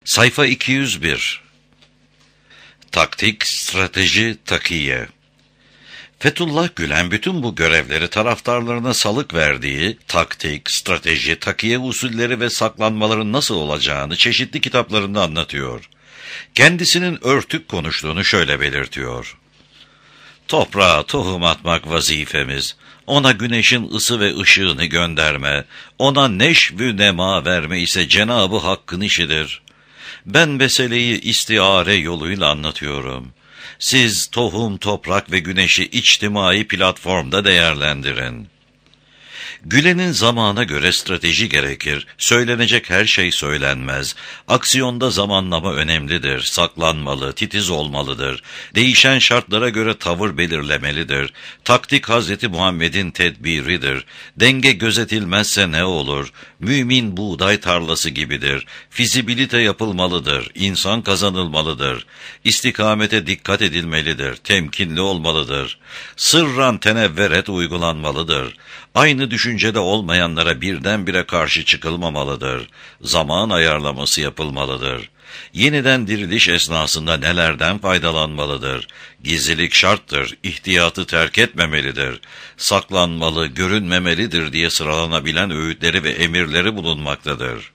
Sayfa 201. Taktik, strateji, takiye. Fethullah Gülen bütün bu görevleri taraftarlarına salık verdiği taktik, strateji, takiye usulleri ve saklanmaların nasıl olacağını çeşitli kitaplarında anlatıyor. Kendisinin örtük konuştuğunu şöyle belirtiyor. Toprağa tohum atmak vazifemiz, ona güneşin ısı ve ışığını gönderme, ona neşv-ü nema verme ise Cenab-ı Hakk'ın işidir. Ben meseleyi istiare yoluyla anlatıyorum. Siz tohum, toprak ve güneşi içtimai platformda değerlendirin. Gülen'in zamana göre strateji gerekir, söylenecek her şey söylenmez, aksiyonda zamanlama önemlidir, saklanmalı, titiz olmalıdır, değişen şartlara göre tavır belirlemelidir, taktik Hazreti Muhammed'in tedbiridir, denge gözetilmezse ne olur, mümin buğday tarlası gibidir, fizibilite yapılmalıdır, insan kazanılmalıdır, istikamete dikkat edilmelidir, temkinli olmalıdır, sırran tenevveret uygulanmalıdır, aynı düşüncede olmayanlara birdenbire karşı çıkılmamalıdır. Zaman ayarlaması yapılmalıdır. Yeniden diriliş esnasında nelerden faydalanmalıdır? Gizlilik şarttır, ihtiyatı terk etmemelidir. Saklanmalı, görünmemelidir diye sıralanabilen öğütleri ve emirleri bulunmaktadır.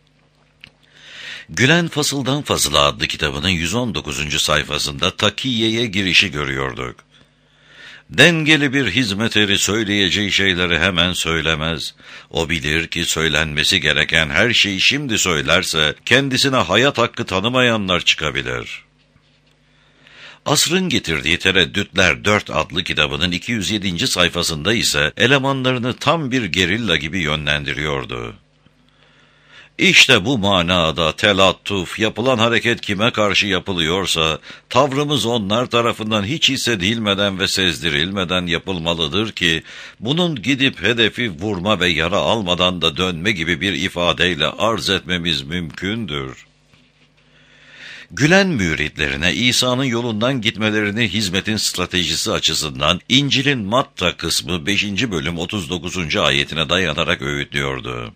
Gülen Fasıldan Fasıla adlı kitabının 119. sayfasında takiyeye girişi görüyorduk. Dengeli bir hizmet eri söyleyeceği şeyleri hemen söylemez. O bilir ki söylenmesi gereken her şeyi şimdi söylerse kendisine hayat hakkı tanımayanlar çıkabilir. Asrın getirdiği Tereddütler 4 adlı kitabının 207. sayfasında ise elemanlarını tam bir gerilla gibi yönlendiriyordu. İşte bu manada telattuf, yapılan hareket kime karşı yapılıyorsa, tavrımız onlar tarafından hiç hissedilmeden ve sezdirilmeden yapılmalıdır ki, bunun gidip hedefi vurma ve yara almadan da dönme gibi bir ifadeyle arz etmemiz mümkündür. Gülen müritlerine İsa'nın yolundan gitmelerini hizmetin stratejisi açısından İncil'in Matta kısmı 5. bölüm 39. ayetine dayanarak öğütlüyordu.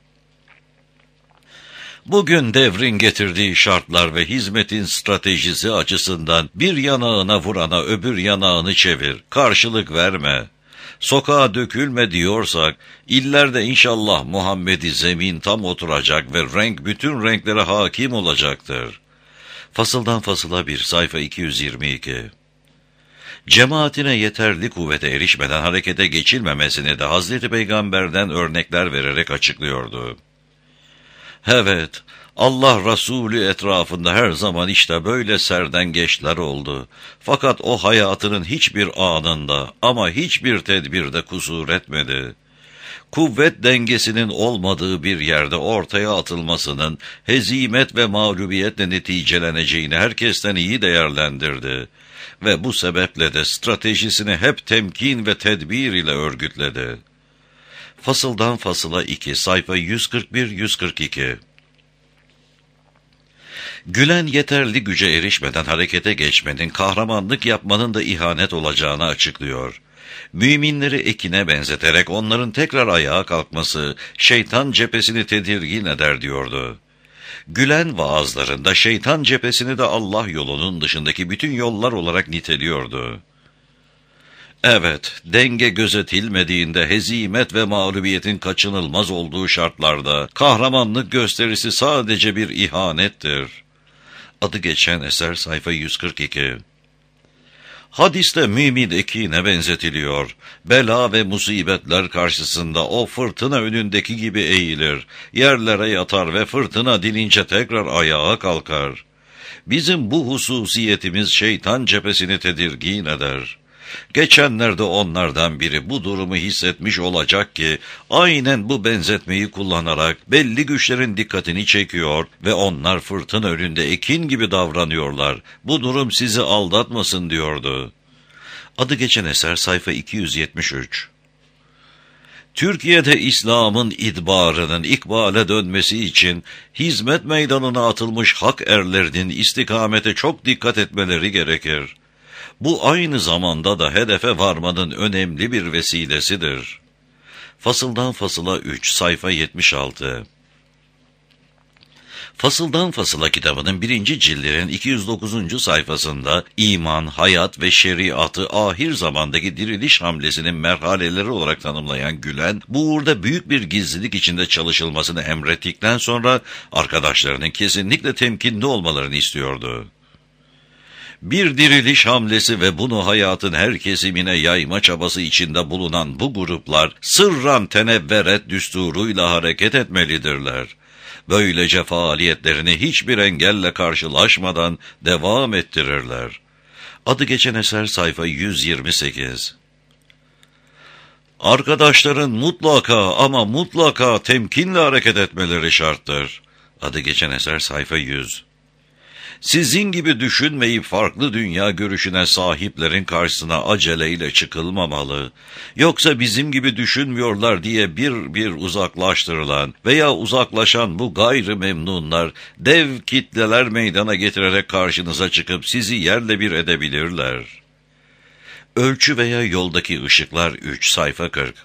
Bugün devrin getirdiği şartlar ve hizmetin stratejisi açısından bir yanağına vurana öbür yanağını çevir, karşılık verme. Sokağa dökülme diyorsak, illerde inşallah Muhammed'i zemin tam oturacak ve renk bütün renklere hakim olacaktır. Fasıldan Fasıla 1, sayfa 222. Cemaatine yeterli kuvvete erişmeden harekete geçilmemesini de Hazreti Peygamber'den örnekler vererek açıklıyordu. Evet, Allah Resulü etrafında her zaman işte böyle serdengeçler oldu. Fakat o hayatının hiçbir anında ama hiçbir tedbirde kusur etmedi. Kuvvet dengesinin olmadığı bir yerde ortaya atılmasının hezimet ve mağlubiyetle neticeleneceğini herkesten iyi değerlendirdi. Ve bu sebeple de stratejisini hep temkin ve tedbir ile örgütledi. Fasıldan Fasıla 2, sayfa 141-142. Gülen yeterli güce erişmeden harekete geçmenin, kahramanlık yapmanın da ihanet olacağını açıklıyor. Müminleri ekine benzeterek onların tekrar ayağa kalkması, şeytan cephesini tedirgin eder diyordu. Gülen vaazlarında şeytan cephesini de Allah yolunun dışındaki bütün yollar olarak niteliyordu. Evet, denge gözetilmediğinde hezimet ve mağlubiyetin kaçınılmaz olduğu şartlarda kahramanlık gösterisi sadece bir ihanettir. Adı geçen eser sayfa 142. Hadiste mümin ekine benzetiliyor. Bela ve musibetler karşısında o fırtına önündeki gibi eğilir, yerlere yatar ve fırtına dinince tekrar ayağa kalkar. Bizim bu hususiyetimiz şeytan cephesini tedirgin eder. Geçenlerde onlardan biri bu durumu hissetmiş olacak ki, aynen bu benzetmeyi kullanarak belli güçlerin dikkatini çekiyor ve onlar fırtına önünde ekin gibi davranıyorlar. Bu durum sizi aldatmasın diyordu. Adı geçen eser sayfa 273. Türkiye'de İslam'ın idbarının ikbale dönmesi için hizmet meydanına atılmış hak erlerinin istikamete çok dikkat etmeleri gerekir. Bu aynı zamanda da hedefe varmanın önemli bir vesilesidir. Fasıldan Fasıla 3, sayfa 76. Fasıldan Fasıla kitabının 1. cildinin 209. sayfasında iman, hayat ve şeriatı ahir zamandaki diriliş hamlesinin merhaleleri olarak tanımlayan Gülen, bu uğurda büyük bir gizlilik içinde çalışılmasını emrettikten sonra arkadaşlarının kesinlikle temkinli olmalarını istiyordu. Bir diriliş hamlesi ve bunu hayatın her kesimine yayma çabası içinde bulunan bu gruplar sırran tenevveret düsturuyla hareket etmelidirler. Böylece faaliyetlerini hiçbir engelle karşılaşmadan devam ettirirler. Adı geçen eser sayfa 128. Arkadaşların mutlaka ama mutlaka temkinle hareket etmeleri şarttır. Adı geçen eser sayfa 100. Sizin gibi düşünmeyip farklı dünya görüşüne sahiplerin karşısına aceleyle çıkılmamalı. Yoksa bizim gibi düşünmüyorlar diye bir uzaklaştırılan veya uzaklaşan bu gayrimemnunlar dev kitleler meydana getirerek karşınıza çıkıp sizi yerle bir edebilirler. Ölçü veya yoldaki ışıklar 3 sayfa 40.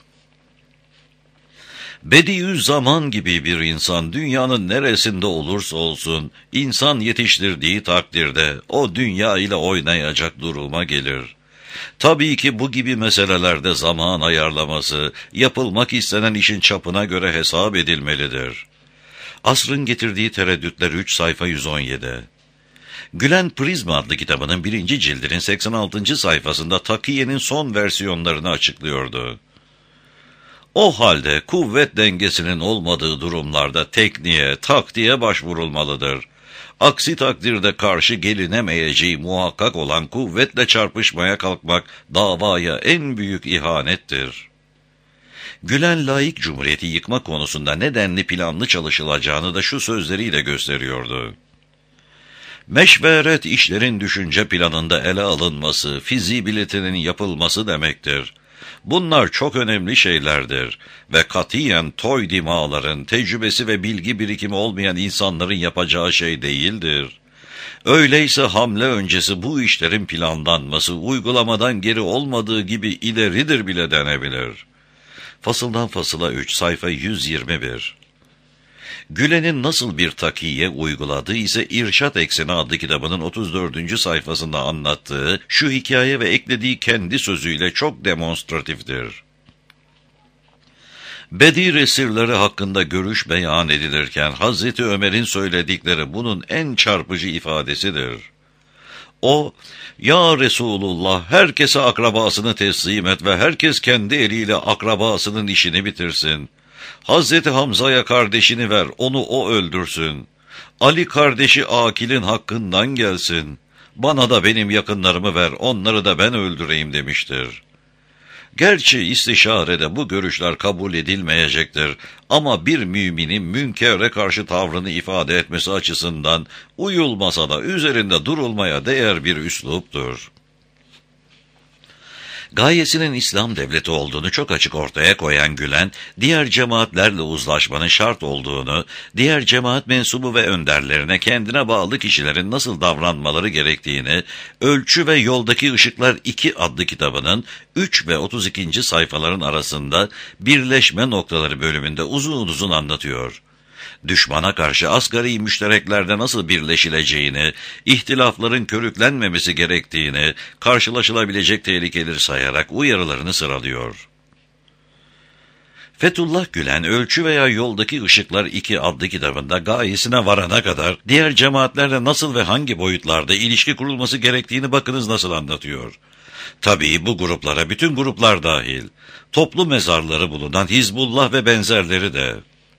Bediüzzaman gibi bir insan dünyanın neresinde olursa olsun insan yetiştirdiği takdirde o dünya ile oynayacak duruma gelir. Tabii ki bu gibi meselelerde zaman ayarlaması yapılmak istenen işin çapına göre hesap edilmelidir. Asrın getirdiği tereddütler 3 sayfa 117. Gülen Prizma adlı kitabının 1. cildinin 86. sayfasında takiyenin son versiyonlarını açıklıyordu. O halde kuvvet dengesinin olmadığı durumlarda tekniğe, taktiğe başvurulmalıdır. Aksi takdirde karşı gelinemeyeceği muhakkak olan kuvvetle çarpışmaya kalkmak davaya en büyük ihanettir. Gülen laik cumhuriyeti yıkma konusunda nedenli planlı çalışılacağını da şu sözleriyle gösteriyordu. Meşveret işlerin düşünce planında ele alınması, fizibilitenin yapılması demektir. Bunlar çok önemli şeylerdir ve katiyen toy dimağların, tecrübesi ve bilgi birikimi olmayan insanların yapacağı şey değildir. Öyleyse hamle öncesi bu işlerin planlanması uygulamadan geri olmadığı gibi ileridir bile denebilir. Fasıldan Fasıla 3 sayfa 121. Gülen'in nasıl bir takiye uyguladığı ise İrşad Ekseni adlı kitabının 34. sayfasında anlattığı şu hikaye ve eklediği kendi sözüyle çok demonstratiftir. Bedir esirleri hakkında görüş beyan edilirken Hazreti Ömer'in söyledikleri bunun en çarpıcı ifadesidir. O, "Ya Resulullah, herkese akrabasını teslim et ve herkes kendi eliyle akrabasının işini bitirsin. Hazreti Hamza'ya kardeşini ver, onu o öldürsün. Ali kardeşi Akil'in hakkından gelsin. Bana da benim yakınlarımı ver, onları da ben öldüreyim" demiştir. Gerçi istişarede bu görüşler kabul edilmeyecektir ama bir müminin münkere karşı tavrını ifade etmesi açısından uyulmasa da üzerinde durulmaya değer bir üsluptur. Gayesinin İslam devleti olduğunu çok açık ortaya koyan Gülen, diğer cemaatlerle uzlaşmanın şart olduğunu, diğer cemaat mensubu ve önderlerine kendine bağlı kişilerin nasıl davranmaları gerektiğini, Ölçü ve Yoldaki Işıklar 2 adlı kitabının 3 ve 32. sayfaların arasında birleşme noktaları bölümünde uzun uzun anlatıyor. Düşmana karşı asgari müştereklerde nasıl birleşileceğini, ihtilafların körüklenmemesi gerektiğini, karşılaşılabilecek tehlikeleri sayarak uyarılarını sıralıyor. Fethullah Gülen, Ölçü veya Yoldaki Işıklar 2 adlı kitabında gayesine varana kadar diğer cemaatlerle nasıl ve hangi boyutlarda ilişki kurulması gerektiğini bakınız nasıl anlatıyor. Tabii bu gruplara bütün gruplar dahil, toplu mezarları bulunan Hizbullah ve benzerleri de.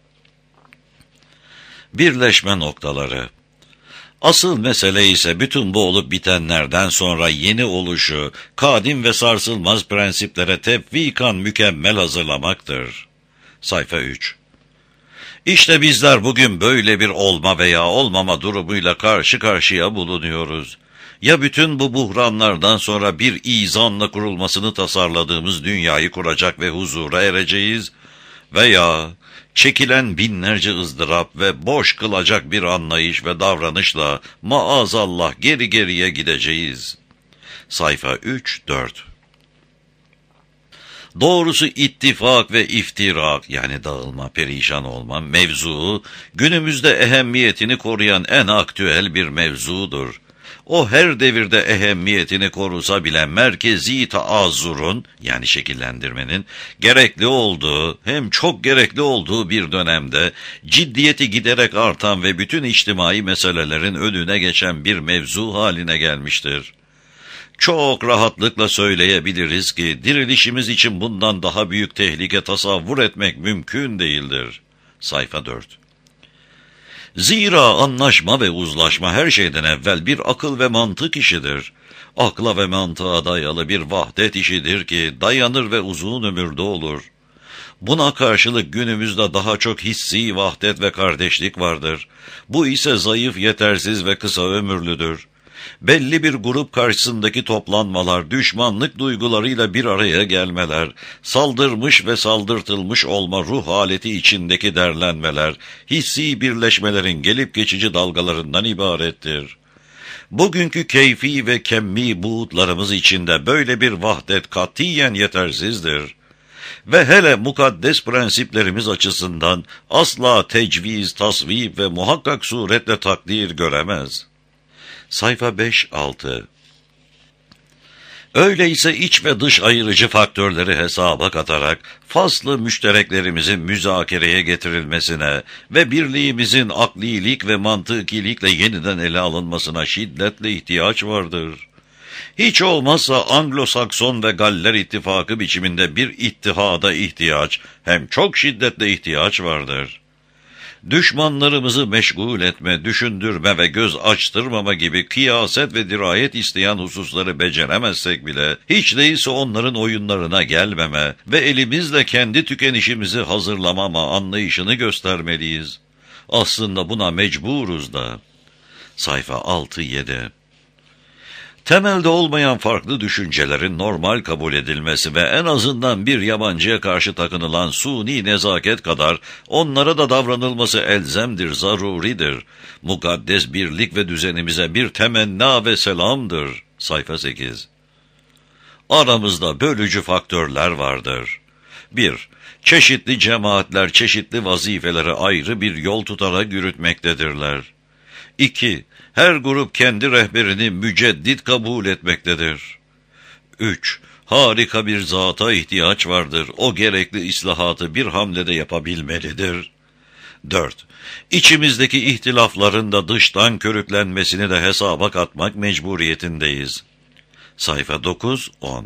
Birleşme noktaları. Asıl mesele ise bütün bu olup bitenlerden sonra yeni oluşu, kadim ve sarsılmaz prensiplere tevfikan mükemmel hazırlamaktır. Sayfa 3. İşte bizler bugün böyle bir olma veya olmama durumuyla karşı karşıya bulunuyoruz. Ya bütün bu buhranlardan sonra bir izanla kurulmasını tasarladığımız dünyayı kuracak ve huzura ereceğiz veya çekilen binlerce ızdırap ve boş kılacak bir anlayış ve davranışla maazallah geri geriye gideceğiz. Sayfa 3-4. Doğrusu ittifak ve iftirak yani dağılma, perişan olma mevzuu günümüzde ehemmiyetini koruyan en aktüel bir mevzudur. O her devirde ehemmiyetini korusa bile merkezi taazzurun yani şekillendirmenin gerekli olduğu hem çok gerekli olduğu bir dönemde ciddiyeti giderek artan ve bütün içtimai meselelerin önüne geçen bir mevzu haline gelmiştir. Çok rahatlıkla söyleyebiliriz ki dirilişimiz için bundan daha büyük tehlike tasavvur etmek mümkün değildir. Sayfa 4. Zira anlaşma ve uzlaşma her şeyden evvel bir akıl ve mantık işidir. Akla ve mantığa dayalı bir vahdet işidir ki dayanır ve uzun ömürde olur. Buna karşılık günümüzde daha çok hissi vahdet ve kardeşlik vardır. Bu ise zayıf, yetersiz ve kısa ömürlüdür. Belli bir grup karşısındaki toplanmalar, düşmanlık duygularıyla bir araya gelmeler, saldırmış ve saldırtılmış olma ruh haleti içindeki derlenmeler, hissi birleşmelerin gelip geçici dalgalarından ibarettir. Bugünkü keyfi ve kemmi buğutlarımız içinde böyle bir vahdet katiyen yetersizdir. Ve hele mukaddes prensiplerimiz açısından asla tecviz, tasvip ve muhakkak suretle takdir göremez. Sayfa 5-6. Öyleyse iç ve dış ayırıcı faktörleri hesaba katarak faslı müştereklerimizin müzakereye getirilmesine ve birliğimizin aklilik ve mantıkilikle yeniden ele alınmasına şiddetle ihtiyaç vardır. Hiç olmazsa Anglo-Sakson ve Galler ittifakı biçiminde bir ittihada ihtiyaç, hem çok şiddetle ihtiyaç vardır. Düşmanlarımızı meşgul etme, düşündürme ve göz açtırmama gibi kıyaset ve dirayet isteyen hususları beceremezsek bile, hiç değilse onların oyunlarına gelmeme ve elimizle kendi tükenişimizi hazırlamama anlayışını göstermeliyiz. Aslında buna mecburuz da. Sayfa 6-7. Temelde olmayan farklı düşüncelerin normal kabul edilmesi ve en azından bir yabancıya karşı takınılan suni nezaket kadar onlara da davranılması elzemdir, zaruridir. Mukaddes birlik ve düzenimize bir temenna ve selamdır. Sayfa 8. Aramızda bölücü faktörler vardır. 1. Çeşitli cemaatler çeşitli vazifeleri ayrı bir yol tutarak yürütmektedirler. 2. Her grup kendi rehberini müceddit kabul etmektedir. 3. Harika bir zata ihtiyaç vardır. O gerekli islahatı bir hamlede yapabilmelidir. 4. İçimizdeki ihtilafların da dıştan körüklenmesini de hesaba katmak mecburiyetindeyiz. Sayfa 9-10.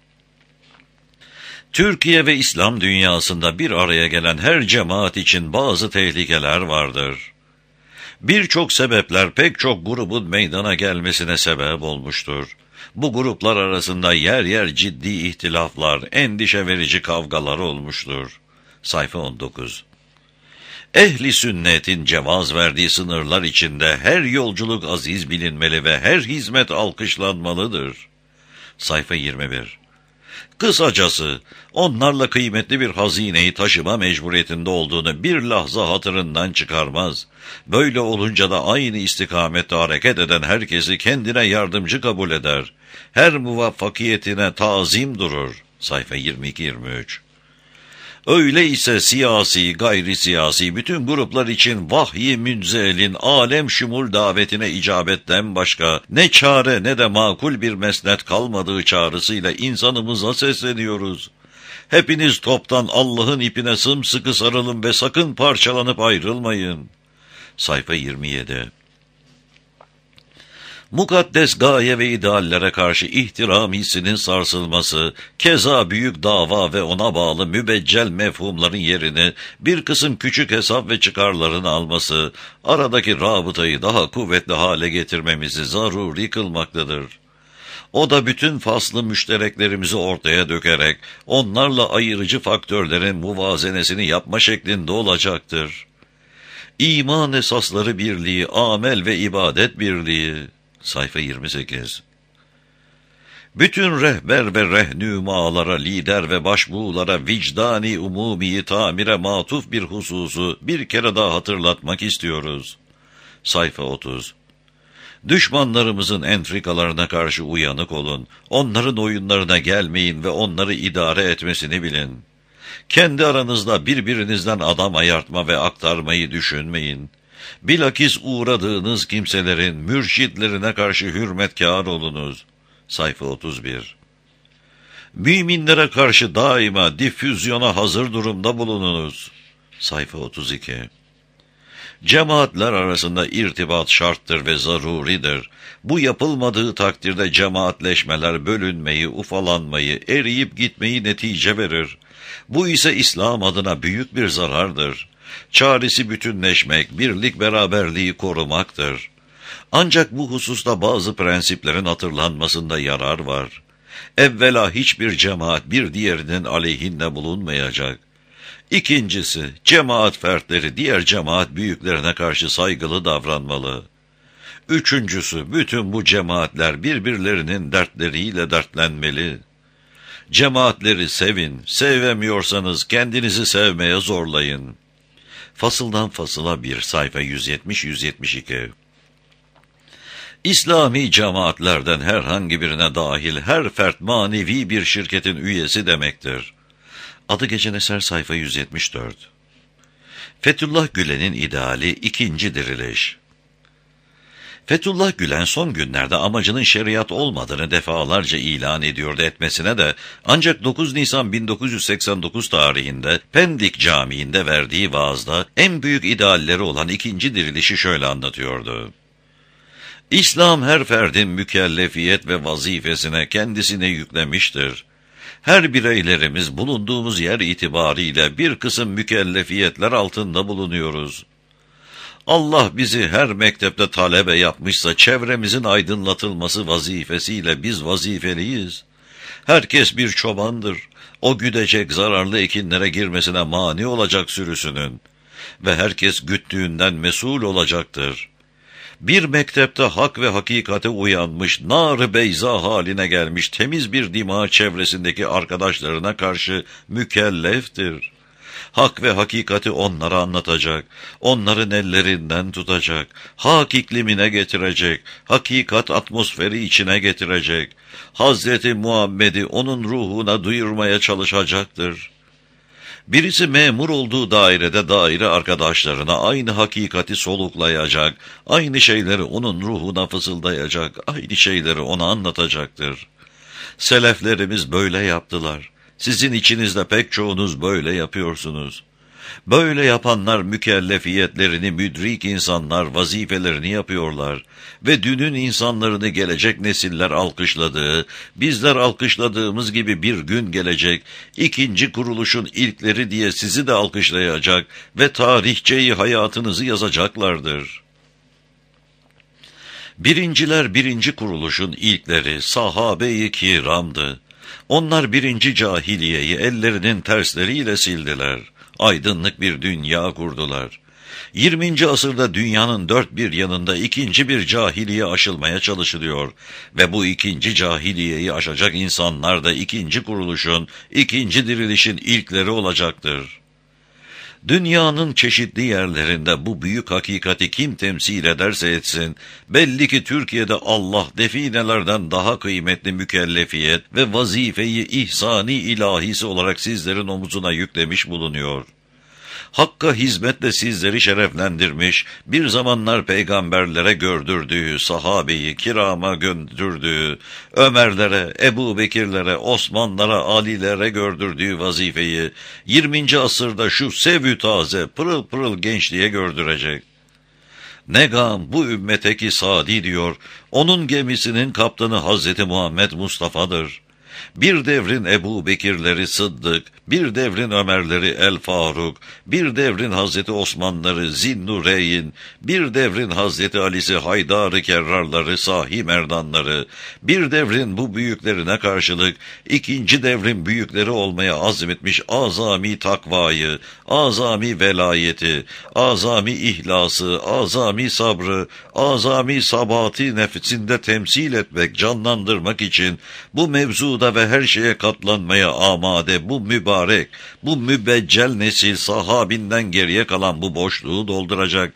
Türkiye ve İslam dünyasında bir araya gelen her cemaat için bazı tehlikeler vardır. Birçok sebepler pek çok grubun meydana gelmesine sebep olmuştur. Bu gruplar arasında yer yer ciddi ihtilaflar, endişe verici kavgalar olmuştur. Sayfa 19. Ehli sünnetin cevaz verdiği sınırlar içinde her yolculuk aziz bilinmeli ve her hizmet alkışlanmalıdır. Sayfa 21. Kısacası, onlarla kıymetli bir hazineyi taşıma mecburiyetinde olduğunu bir lahza hatırından çıkarmaz. Böyle olunca da aynı istikamette hareket eden herkesi kendine yardımcı kabul eder. Her muvaffakiyetine tazim durur. Sayfa 22-23. Öyleyse siyasi, gayri siyasi bütün gruplar için vahyi münzelin alem şumul davetine icabetten başka ne çare ne de makul bir mesnet kalmadığı çağrısıyla insanımıza sesleniyoruz. Hepiniz toptan Allah'ın ipine sımsıkı sarılın ve sakın parçalanıp ayrılmayın. Sayfa 27. Mukaddes gaye ve ideallere karşı ihtiram hissinin sarsılması, keza büyük dava ve ona bağlı mübeccel mefhumların yerini bir kısım küçük hesap ve çıkarların alması, aradaki rabıtayı daha kuvvetli hale getirmemizi zaruri kılmaktadır. O da bütün faslı müştereklerimizi ortaya dökerek, onlarla ayırıcı faktörlerin muvazenesini yapma şeklinde olacaktır. İman esasları birliği, amel ve ibadet birliği. Sayfa 28. Bütün rehber ve rehnümalara, lider ve başbuğlara vicdani umumiyi tamire matuf bir hususu bir kere daha hatırlatmak istiyoruz. Sayfa 30. Düşmanlarımızın entrikalarına karşı uyanık olun. Onların oyunlarına gelmeyin ve onları idare etmesini bilin. Kendi aranızda birbirinizden adam ayartma ve aktarmayı düşünmeyin. Bilakis uğradığınız kimselerin mürşitlerine karşı hürmetkâr olunuz. Sayfa 31. Müminlere karşı daima difüzyona hazır durumda bulununuz. Sayfa 32. Cemaatler arasında irtibat şarttır ve zaruridir. Bu yapılmadığı takdirde cemaatleşmeler bölünmeyi, ufalanmayı, eriyip gitmeyi netice verir. Bu ise İslam adına büyük bir zarardır. Çaresi bütünleşmek, birlik beraberliği korumaktır. Ancak bu hususta bazı prensiplerin hatırlanmasında yarar var. Evvela hiçbir cemaat bir diğerinin aleyhinde bulunmayacak. İkincisi, cemaat fertleri diğer cemaat büyüklerine karşı saygılı davranmalı. Üçüncüsü, bütün bu cemaatler birbirlerinin dertleriyle dertlenmeli. Cemaatleri sevin, sevemiyorsanız kendinizi sevmeye zorlayın. Fasıldan fasıla bir sayfa 170-172. İslami cemaatlerden herhangi birine dahil her fert manevi bir şirketin üyesi demektir. Adı geçen eser sayfa 174. Fethullah Gülen'in ideali ikinci diriliş. Fethullah Gülen son günlerde amacının şeriat olmadığını defalarca ilan ediyordu, etmesine de ancak 9 Nisan 1989 tarihinde Pendik Camii'nde verdiği vaazda en büyük idealleri olan ikinci dirilişi şöyle anlatıyordu. İslam her ferdin mükellefiyet ve vazifesine kendisine yüklemiştir. Her bireylerimiz bulunduğumuz yer itibariyle bir kısım mükellefiyetler altında bulunuyoruz. Allah bizi her mektepte talebe yapmışsa çevremizin aydınlatılması vazifesiyle biz vazifeliyiz. Herkes bir çobandır. O güdecek zararlı ekinlere girmesine mani olacak sürüsünün ve herkes güttüğünden mesul olacaktır. Bir mektepte hak ve hakikate uyanmış, nar-ı beyza haline gelmiş temiz bir dima çevresindeki arkadaşlarına karşı mükelleftir. Hak ve hakikati onlara anlatacak, onların ellerinden tutacak, hak iklimine getirecek, hakikat atmosferi içine getirecek, Hazreti Muhammed'i onun ruhuna duyurmaya çalışacaktır. Birisi memur olduğu dairede daire arkadaşlarına aynı hakikati soluklayacak, aynı şeyleri onun ruhuna fısıldayacak, aynı şeyleri ona anlatacaktır. Seleflerimiz böyle yaptılar. Sizin içinizde pek çoğunuz böyle yapıyorsunuz. Böyle yapanlar mükellefiyetlerini müdrik insanlar vazifelerini yapıyorlar ve dünün insanlarını gelecek nesiller alkışladığı, bizler alkışladığımız gibi bir gün gelecek, ikinci kuruluşun ilkleri diye sizi de alkışlayacak ve tarihçeyi hayatınızı yazacaklardır. Birinciler birinci kuruluşun ilkleri sahabe-i kiramdı. Onlar birinci cahiliyeyi ellerinin tersleriyle sildiler. Aydınlık bir dünya kurdular. 20. asırda dünyanın dört bir yanında ikinci bir cahiliye aşılmaya çalışılıyor ve bu ikinci cahiliyeyi aşacak insanlar da ikinci kuruluşun, ikinci dirilişin ilkleri olacaktır. Dünyanın çeşitli yerlerinde bu büyük hakikati kim temsil ederse etsin, belli ki Türkiye'de Allah definelerden daha kıymetli mükellefiyet ve vazifeyi ihsani ilahisi olarak sizlerin omuzuna yüklemiş bulunuyor. Hakka hizmetle sizleri şereflendirmiş, bir zamanlar peygamberlere gördürdüğü, sahabeyi kirama göndürdüğü, Ömerlere, Ebu Bekirlere, Osmanlara, Alilere gördürdüğü vazifeyi 20. asırda şu sevü taze, pırıl pırıl gençliğe gördürecek. Ne gam bu ümmete ki Sadi diyor, onun gemisinin kaptanı Hazreti Muhammed Mustafa'dır. Bir devrin Ebu Bekirleri Sıddık, bir devrin Ömerleri El Faruk, bir devrin Hazreti Osmanları Zinnureyn, bir devrin Hazreti Ali'si Haydar-ı Kerrarları Sahi Merdanları, bir devrin bu büyüklerine karşılık ikinci devrin büyükleri olmaya azmetmiş azami takvayı, azami velayeti, azami ihlası, azami sabrı, azami sabati nefsinde temsil etmek, canlandırmak için bu mevzuda ve her şeye katlanmaya amade bu mübarek, bu mübeccel nesil sahabinden geriye kalan bu boşluğu dolduracak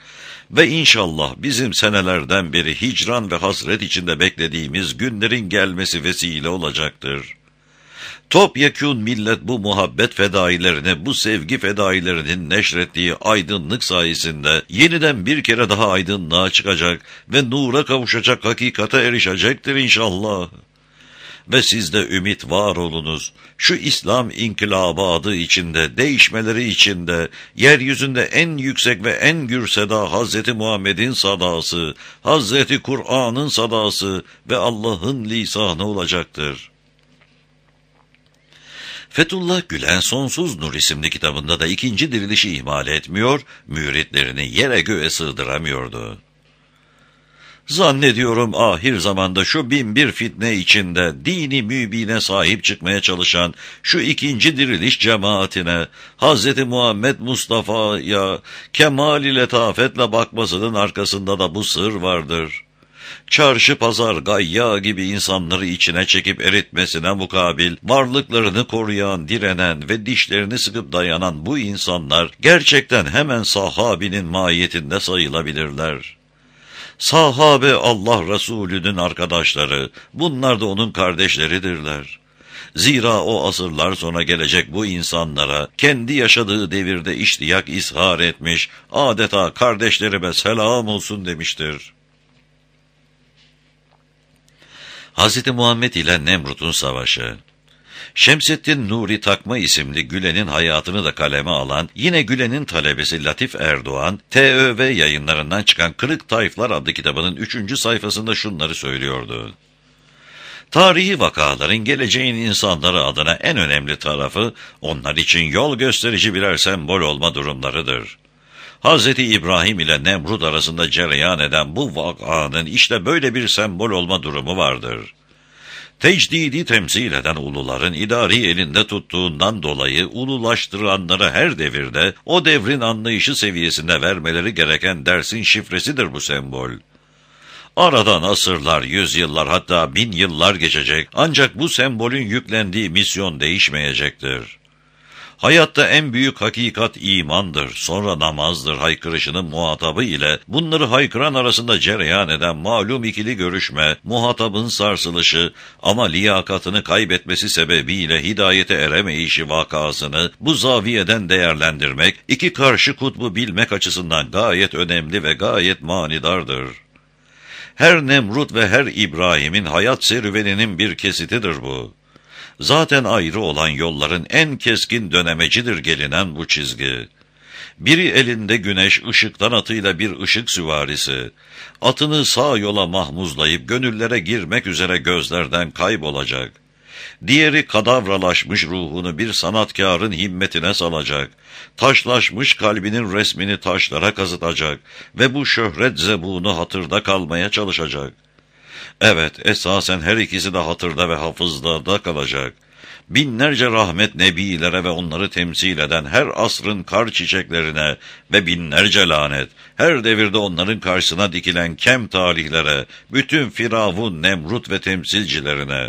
Ve inşallah bizim senelerden beri hicran ve hasret içinde beklediğimiz günlerin gelmesi vesile olacaktır. Topyekûn millet bu muhabbet fedailerini, bu sevgi fedailerinin neşrettiği aydınlık sayesinde yeniden bir kere daha aydınlığa çıkacak ve nura kavuşacak, hakikate erişecektir inşallah. Ve siz de ümit var olunuz. Şu İslam inkılabı adı içinde, değişmeleri içinde, yeryüzünde en yüksek ve en gür seda Hazreti Muhammed'in sadası, Hazreti Kur'an'ın sadası ve Allah'ın lisanı olacaktır. Fethullah Gülen Sonsuz Nur isimli kitabında da ikinci dirilişi ihmal etmiyor, müritlerini yere göğe sığdıramıyordu. Zannediyorum ahir zamanda şu binbir fitne içinde dini mübine sahip çıkmaya çalışan şu ikinci diriliş cemaatine Hz. Muhammed Mustafa'ya kemal-i letafetle bakmasının arkasında da bu sır vardır. Çarşı pazar gayya gibi insanları içine çekip eritmesine mukabil varlıklarını koruyan, direnen ve dişlerini sıkıp dayanan bu insanlar gerçekten hemen sahabinin mahiyetinde sayılabilirler. Sahabe Allah Resulü'nün arkadaşları, bunlar da onun kardeşleridirler. Zira o asırlar sonra gelecek bu insanlara kendi yaşadığı devirde iştiyak ishar etmiş, adeta kardeşlerime selam olsun demiştir. Hz. Muhammed ile Nemrut'un savaşı. Şemseddin Nuri Takma isimli Gülen'in hayatını da kaleme alan, yine Gülen'in talebesi Latif Erdoğan, TÖV yayınlarından çıkan Kırık Tayflar adlı kitabının 3. sayfasında şunları söylüyordu. Tarihi vakaların geleceğin insanları adına en önemli tarafı, onlar için yol gösterici birer sembol olma durumlarıdır. Hz. İbrahim ile Nemrut arasında cereyan eden bu vakanın işte böyle bir sembol olma durumu vardır. Tecdidi temsil eden uluların idari elinde tuttuğundan dolayı ululaştıranları her devirde o devrin anlayışı seviyesinde vermeleri gereken dersin şifresidir bu sembol. Aradan asırlar, yüzyıllar hatta 1000 yıllar geçecek ancak bu sembolün yüklendiği misyon değişmeyecektir. Hayatta en büyük hakikat imandır, sonra namazdır haykırışının muhatabı ile bunları haykıran arasında cereyan eden malum ikili görüşme, muhatabın sarsılışı ama liyakatını kaybetmesi sebebiyle hidayete eremeyişi vakasını bu zaviyeden değerlendirmek, iki karşı kutbu bilmek açısından gayet önemli ve gayet manidardır. Her Nemrut ve her İbrahim'in hayat serüveninin bir kesitidir bu. Zaten ayrı olan yolların en keskin dönemecidir gelinen bu çizgi. Biri elinde güneş ışıktan atıyla bir ışık süvarisi, atını sağ yola mahmuzlayıp gönüllere girmek üzere gözlerden kaybolacak. Diğeri kadavralaşmış ruhunu bir sanatkarın himmetine salacak, taşlaşmış kalbinin resmini taşlara kazıtacak ve bu şöhret zebunu hatırda kalmaya çalışacak. Evet, esasen her ikisi de hatırda ve hafızlarda kalacak. Binlerce rahmet nebilere ve onları temsil eden her asrın kar çiçeklerine ve binlerce lanet, her devirde onların karşısına dikilen kem tarihlere, bütün Firavun, Nemrut ve temsilcilerine.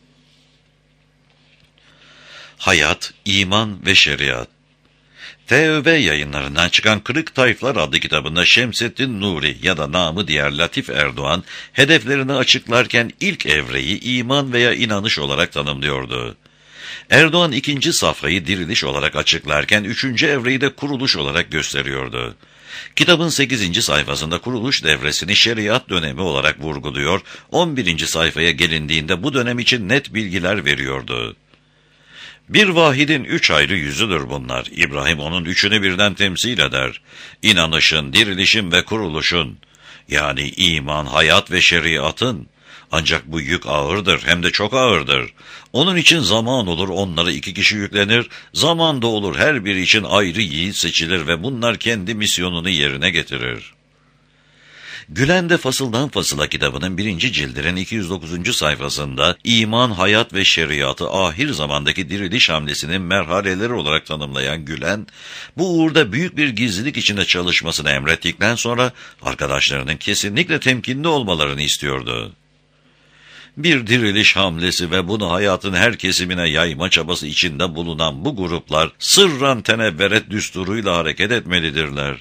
Hayat, iman ve şeriat. TÖV yayınlarından çıkan Kırık Tayflar adlı kitabında Şemseddin Nuri ya da namı diğer Latif Erdoğan, hedeflerini açıklarken ilk evreyi iman veya inanış olarak tanımlıyordu. Erdoğan ikinci safhayı diriliş olarak açıklarken üçüncü evreyi de kuruluş olarak gösteriyordu. Kitabın 8. sayfasında kuruluş devresini şeriat dönemi olarak vurguluyor, 11. sayfaya gelindiğinde bu dönem için net bilgiler veriyordu. Bir vahidin 3 ayrı yüzüdür bunlar. İbrahim onun üçünü birden temsil eder. İnanışın, dirilişin ve kuruluşun. Yani iman, hayat ve şeriatın. Ancak bu yük ağırdır, hem de çok ağırdır. Onun için zaman olur, onları 2 kişi yüklenir. Zaman da olur, her biri için ayrı yiğit seçilir ve bunlar kendi misyonunu yerine getirir. Gülen de Fasıldan Fasıla kitabının 1. cildinin 209. sayfasında iman, hayat ve şeriatı ahir zamandaki diriliş hamlesinin merhaleleri olarak tanımlayan Gülen, bu uğurda büyük bir gizlilik içinde çalışmasını emrettikten sonra arkadaşlarının kesinlikle temkinli olmalarını istiyordu. Bir diriliş hamlesi ve bunu hayatın her kesimine yayma çabası içinde bulunan bu gruplar sırran tenevveret düsturuyla hareket etmelidirler.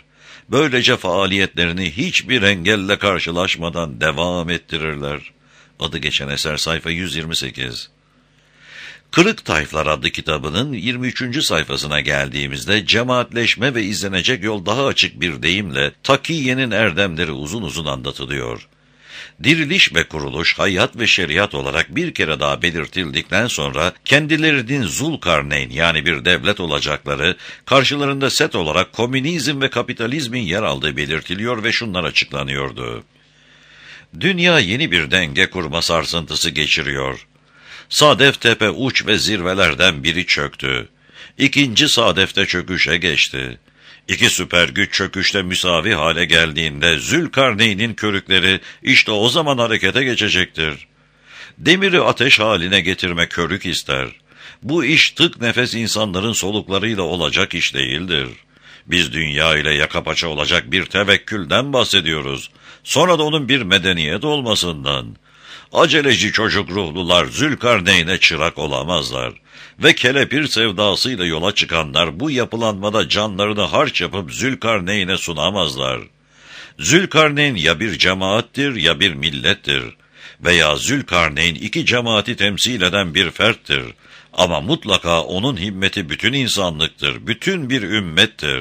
Böylece faaliyetlerini hiçbir engelle karşılaşmadan devam ettirirler. Adı geçen eser sayfa 128. Kırık Tayflar adlı kitabının 23. sayfasına geldiğimizde cemaatleşme ve izlenecek yol daha açık bir deyimle takiyenin erdemleri uzun uzun anlatılıyor. Diriliş ve kuruluş, hayat ve şeriat olarak bir kere daha belirtildikten sonra kendilerinin Zulkarneyn yani bir devlet olacakları, karşılarında set olarak komünizm ve kapitalizmin yer aldığı belirtiliyor ve şunlar açıklanıyordu. Dünya yeni bir denge kurma sarsıntısı geçiriyor. Sadeftepe uç ve zirvelerden biri çöktü. İkinci Sadefte çöküşe geçti. İki süper güç çöküşte müsavi hale geldiğinde Zülkarneyn'in körükleri işte o zaman harekete geçecektir. Demiri ateş haline getirme körük ister. Bu iş tık nefes insanların soluklarıyla olacak iş değildir. Biz dünya ile yaka paça olacak bir tevekkülden bahsediyoruz. Sonra da onun bir medeniyet olmasından. Aceleci çocuk ruhlular Zülkarneyn'e çırak olamazlar. Ve kelepir sevdasıyla yola çıkanlar bu yapılanmada canlarını harç yapıp Zülkarneyn'e sunamazlar. Zülkarneyn ya bir cemaattir ya bir millettir. Veya Zülkarneyn iki cemaati temsil eden bir ferttir. Ama mutlaka onun himmeti bütün insanlıktır, bütün bir ümmettir.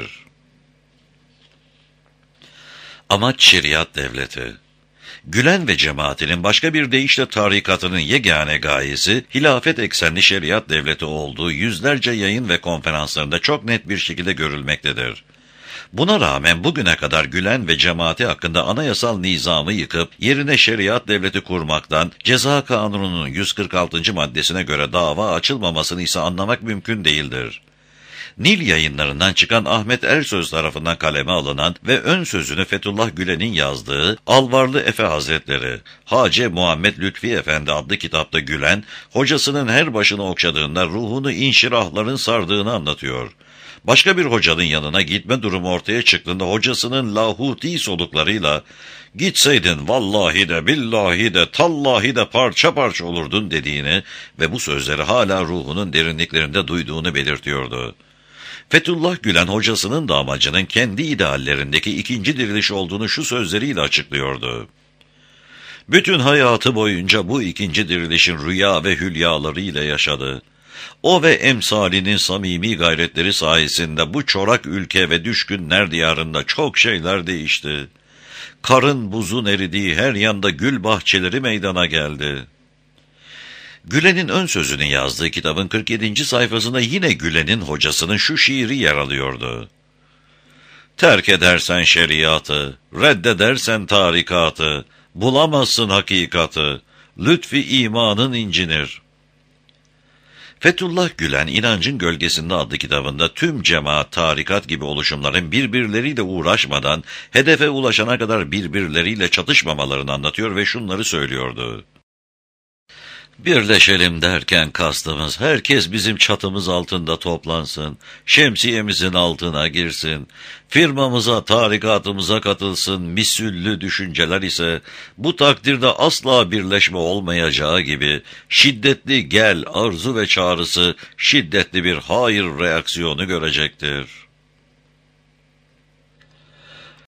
Amaç şeriat devleti. Gülen ve cemaatinin başka bir deyişle tarikatının yegane gayesi, hilafet eksenli şeriat devleti olduğu yüzlerce yayın ve konferanslarında çok net bir şekilde görülmektedir. Buna rağmen bugüne kadar Gülen ve cemaati hakkında anayasal nizamı yıkıp, yerine şeriat devleti kurmaktan, Ceza Kanunu'nun 146. maddesine göre dava açılmamasını ise anlamak mümkün değildir. Nil Yayınlarından çıkan Ahmet Ersöz tarafından kaleme alınan ve ön sözünü Fethullah Gülen'in yazdığı Alvarlı Efe Hazretleri, Hacı Muhammed Lütfi Efendi adlı kitapta Gülen, hocasının her başını okşadığında ruhunu inşirahların sardığını anlatıyor. Başka bir hocanın yanına gitme durumu ortaya çıktığında hocasının lahuti soluklarıyla "Gitseydin vallahi de billahi de tallahi de parça parça olurdun" dediğini ve bu sözleri hala ruhunun derinliklerinde duyduğunu belirtiyordu. Fethullah Gülen hocasının da amacının kendi ideallerindeki ikinci diriliş olduğunu şu sözleriyle açıklıyordu. Bütün hayatı boyunca bu ikinci dirilişin rüya ve hülyalarıyla yaşadı. O ve emsalinin samimi gayretleri sayesinde bu çorak ülke ve düşkünler diyarında çok şeyler değişti. Karın buzun eridiği her yanda gül bahçeleri meydana geldi. Gülen'in ön sözünü yazdığı kitabın 47. sayfasında yine Gülen'in hocasının şu şiiri yer alıyordu. Terk edersen şeriatı, reddedersen tarikatı, bulamazsın hakikatı, lütfi imanın incinir. Fethullah Gülen, İnancın Gölgesinde adlı kitabında tüm cemaat, tarikat gibi oluşumların birbirleriyle uğraşmadan, hedefe ulaşana kadar birbirleriyle çatışmamalarını anlatıyor ve şunları söylüyordu. Birleşelim derken kastımız, herkes bizim çatımız altında toplansın, şemsiyemizin altına girsin, firmamıza, tarikatımıza katılsın, misüllü düşünceler ise bu takdirde asla birleşme olmayacağı gibi şiddetli gel arzu ve çağrısı şiddetli bir hayır reaksiyonu görecektir.